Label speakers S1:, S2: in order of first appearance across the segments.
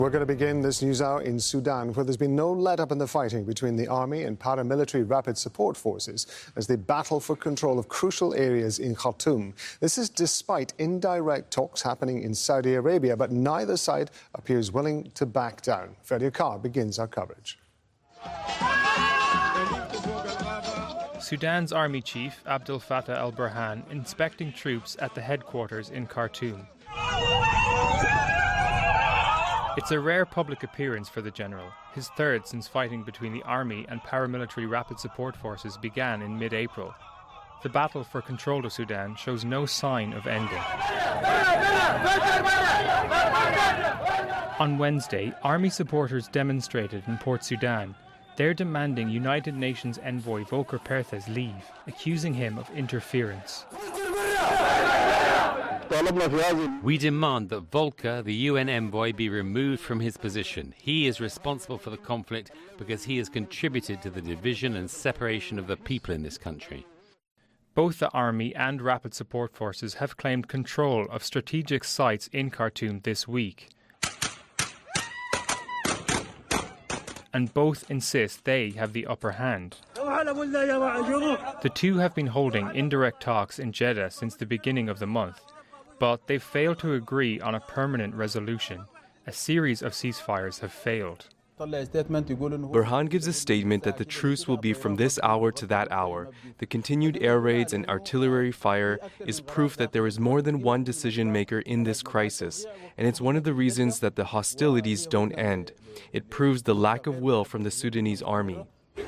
S1: We're going to begin this news hour in Sudan, where there's been no let-up in the fighting between the army and paramilitary rapid support forces as they battle for control of crucial areas in Khartoum. This is despite indirect talks happening in Saudi Arabia, but neither side appears willing to back down. Freddie Carr begins our coverage.
S2: Sudan's army chief, Abdel Fattah al-Burhan, inspecting troops at the headquarters in Khartoum. It's a rare public appearance for the general, his third since fighting between the army and paramilitary rapid support forces began in mid-April. The battle for control of Sudan shows no sign of ending. On Wednesday, army supporters demonstrated in Port Sudan. They're demanding United Nations envoy Volker Perthes leave, accusing him of interference.
S3: We demand that Volker, the UN envoy, be removed from his position. He is responsible for the conflict because he has contributed to the division and separation of the people in this country.
S2: Both the army and rapid support forces have claimed control of strategic sites in Khartoum this week. And both insist they have the upper hand. The two have been holding indirect talks in Jeddah since the beginning of the month, but they've failed to agree on a permanent resolution. A series of ceasefires have failed.
S4: Burhan gives a statement that the truce will be from this hour to that hour. The continued air raids and artillery fire is proof that there is more than one decision maker in this crisis, and it's one of the reasons that the hostilities don't end. It proves the lack of will from the Sudanese army.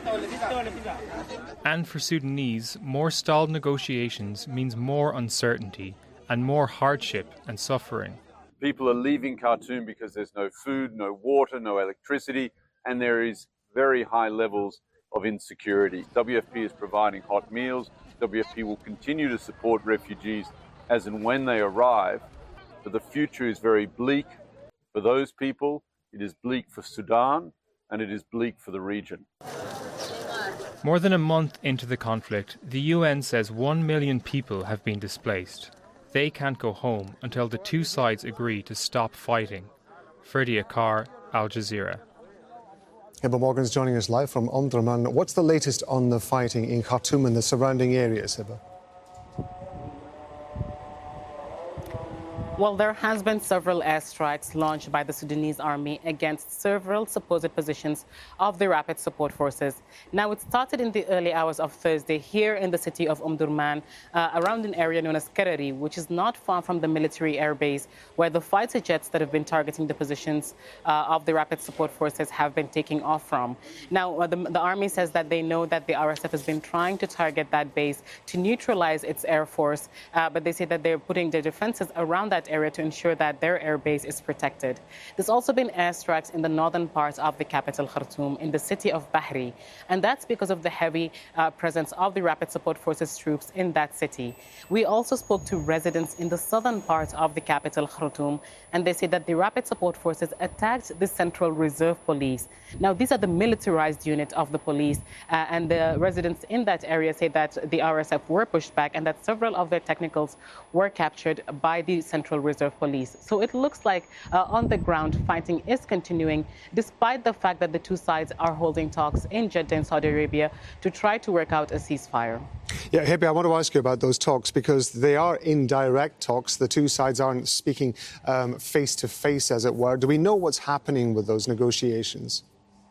S2: And for Sudanese, more stalled negotiations means more uncertainty and more hardship and suffering.
S5: People are leaving Khartoum because there's no food, no water, no electricity, and there is very high levels of insecurity. WFP is providing hot meals. WFP will continue to support refugees as and when they arrive. But the future is very bleak for those people. It is bleak for Sudan, and it is bleak for the region.
S2: More than a month into the conflict, the UN says 1 million people have been displaced. They can't go home until the two sides agree to stop fighting. Freddie Carr, Al Jazeera.
S1: Hiba Morgan's joining us live from Omdurman. What's the latest on the fighting in Khartoum and the surrounding areas, Hiba?
S6: Well, there has been several airstrikes launched by the Sudanese army against several supposed positions of the rapid support forces. Now, it started in the early hours of Thursday here in the city of Omdurman, around an area known as Karari, which is not far from the military airbase, where the fighter jets that have been targeting the positions of the rapid support forces have been taking off from. Now, the army says that they know that the RSF has been trying to target that base to neutralize its air force, but they say that they're putting their defenses around that area to ensure that their airbase is protected. There's also been airstrikes in the northern part of the capital, Khartoum, in the city of Bahri, and that's because of the heavy presence of the rapid support forces troops in that city. We also spoke to residents in the southern part of the capital, Khartoum, and they say that the rapid support forces attacked the Central Reserve Police. Now, these are the militarized unit of the police, and the residents in that area say that the RSF were pushed back and that several of their technicals were captured by the Central Reserve Police. So it looks like on the ground fighting is continuing, despite the fact that the two sides are holding talks in Jeddah in Saudi Arabia to try to work out a ceasefire.
S1: Yeah, Hiba, I want to ask you about those talks because they are indirect talks. The two sides aren't speaking face to face, as it were. Do we know what's happening with those negotiations?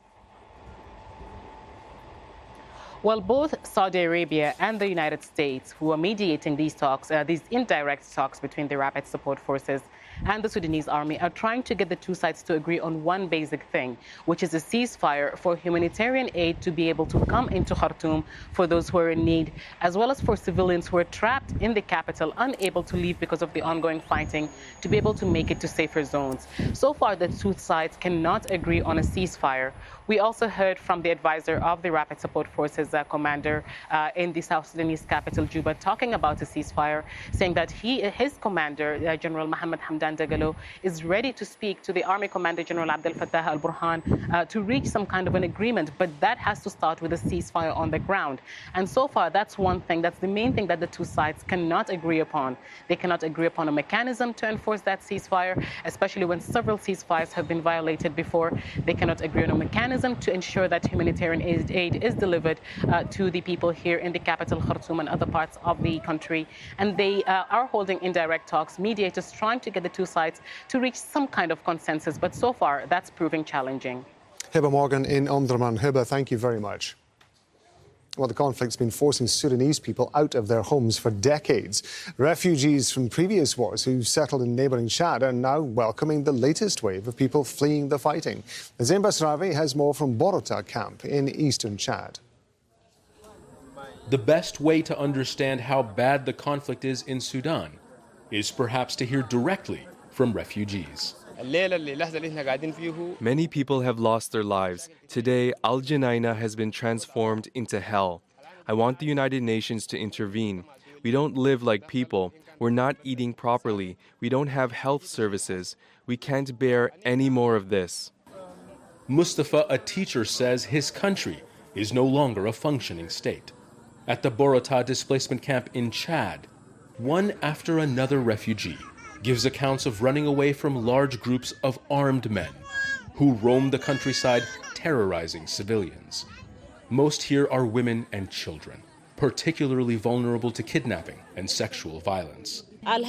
S6: Well, both Saudi Arabia and the United States, who are mediating these talks, these indirect talks between the rapid support forces and the Sudanese army, are trying to get the two sides to agree on one basic thing, which is a ceasefire for humanitarian aid to be able to come into Khartoum for those who are in need, as well as for civilians who are trapped in the capital, unable to leave because of the ongoing fighting, to be able to make it to safer zones. So far, the two sides cannot agree on a ceasefire. We also heard from the advisor of the Rapid Support Forces commander in the South Sudanese capital, Juba, talking about a ceasefire, saying that his commander, General Mohammed Hamdan Hamdan Dagalo is ready to speak to the Army Commander General Abdel Fattah al-Burhan to reach some kind of an agreement, but that has to start with a ceasefire on the ground. And so far, that's one thing, that's the main thing that the two sides cannot agree upon. They cannot agree upon a mechanism to enforce that ceasefire, especially when several ceasefires have been violated before. They cannot agree on a mechanism to ensure that humanitarian aid is delivered to the people here in the capital, Khartoum, and other parts of the country. And they are holding indirect talks, mediators trying to get the two sides to reach some kind of consensus. But so far, that's proving challenging.
S1: Hiba Morgan in Omdurman. Hiba, thank you very much. Well, the conflict's been forcing Sudanese people out of their homes for decades. Refugees from previous wars who settled in neighbouring Chad are now welcoming the latest wave of people fleeing the fighting. Zain Basravi has more from Borota camp in eastern Chad.
S7: The best way to understand how bad the conflict is in Sudan is perhaps to hear directly from refugees.
S4: Many people have lost their lives. Today, Al Janaina has been transformed into hell. I want the United Nations to intervene. We don't live like people. We're not eating properly. We don't have health services. We can't bear any more of this.
S7: Mustafa, a teacher, says his country is no longer a functioning state. At the Borota displacement camp in Chad, one after another refugee gives accounts of running away from large groups of armed men who roam the countryside terrorizing civilians. Most here are women and children, particularly vulnerable to kidnapping and sexual violence.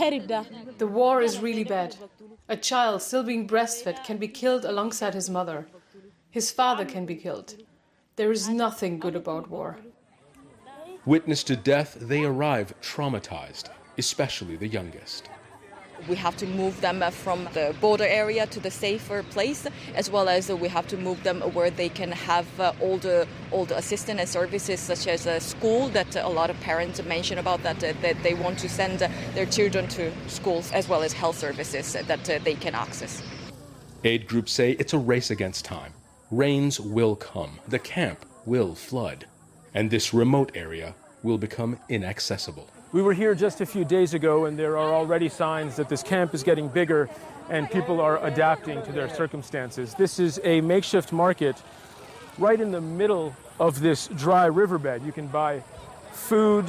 S8: The war is really bad. A child still being breastfed can be killed alongside his mother. His father can be killed. There is nothing good about war.
S7: Witness to death, they arrive traumatized, especially the youngest.
S9: We have to move them from the border area to the safer place, as well as we have to move them where they can have all the assistance and services, such as a school that a lot of parents mention about, that they want to send their children to schools, as well as health services that they can access.
S7: Aid groups say it's a race against time. Rains will come, the camp will flood, and this remote area will become inaccessible.
S10: We were here just a few days ago, and there are already signs that this camp is getting bigger and people are adapting to their circumstances. This is a makeshift market right in the middle of this dry riverbed. You can buy food,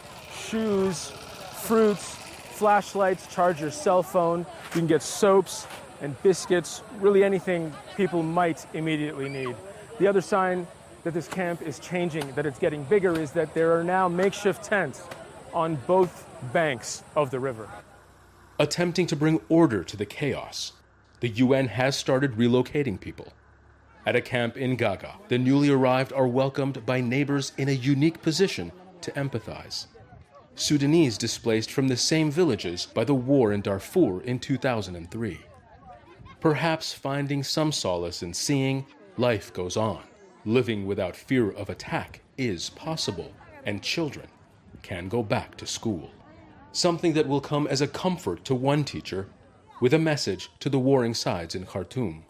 S10: shoes, fruits, flashlights, charge your cell phone. You can get soaps and biscuits, really anything people might immediately need. The other sign that this camp is changing, that it's getting bigger, is that there are now makeshift tents on both banks of the river.
S7: Attempting to bring order to the chaos, the UN has started relocating people. At a camp in Gaga, the newly arrived are welcomed by neighbors in a unique position to empathize. Sudanese displaced from the same villages by the war in Darfur in 2003. Perhaps finding some solace in seeing life goes on. Living without fear of attack is possible, and children can go back to school. Something that will come as a comfort to one teacher, with a message to the warring sides in Khartoum.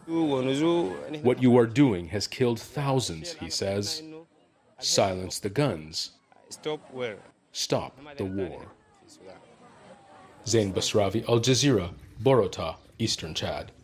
S7: What you are doing has killed thousands, he says. Silence the guns. Stop the war. Zain Basravi, Al Jazeera, Borota, Eastern Chad.